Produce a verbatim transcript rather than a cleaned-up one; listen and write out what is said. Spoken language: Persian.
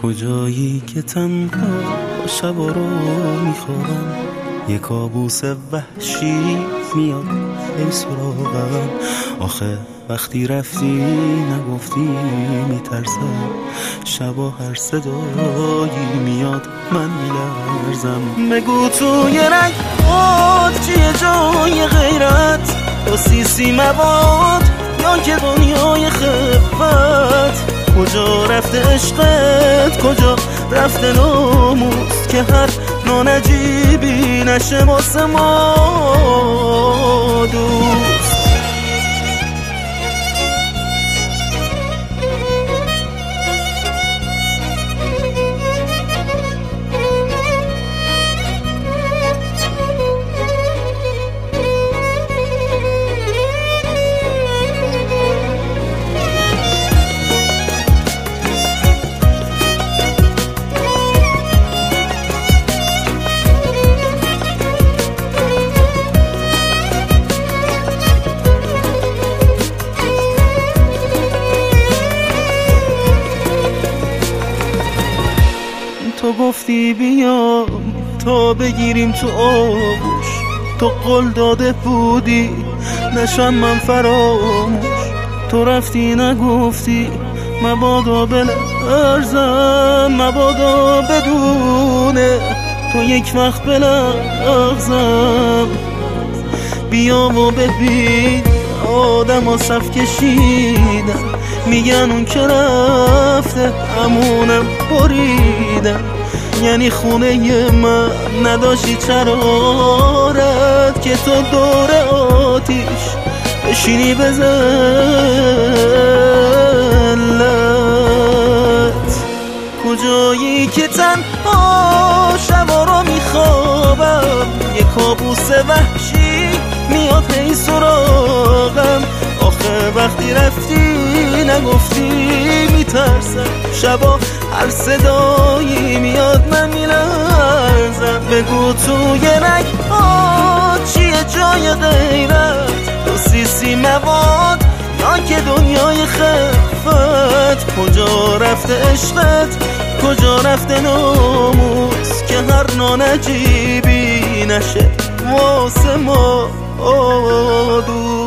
کجایی که تنها شبا رو میخوابم، یه کابوس وحشی میاد ای سراغم. آخه وقتی رفتی نگفتی میترسم، شبا هر صدایی میاد من میلرزم. بگو توی رنگ خود چیه جای غیرت، تو سیسی مواد یا که دنیای خفت؟ کجا رفته عشقت، کجا رفته ناموس که هر نانجیبی نشه واسه ما دوست؟ تو گفتی بیام تا بگیریم تو آغوش، تو قول داده بودی نشم من فراموش. تو رفتی نگفتی مبادا بلرزم، مبادا بدونه تو یک وقت بلغزم. بیا و ببین آدم ها صف کشیدن، میگن اون که رفته همونم بریدن. یعنی خونه من نداشتی چرارت که تو دور آتیش بشینی به ذلت. کجایی که تنها شبا رو میخوابم، یه کابوس وحشی میاد هی سراغم. آخه وقتی رفتی نگفتی میترسم، شبا هر صدایی میاد من میلرزم. بگو توی رنگ ها چیه جای غیرت، تو سیسی مواد یا که دنیای خفت؟ کجا رفته عشقت، کجا رفته ناموس که هر نانجیبی نشه واسه ما دوست؟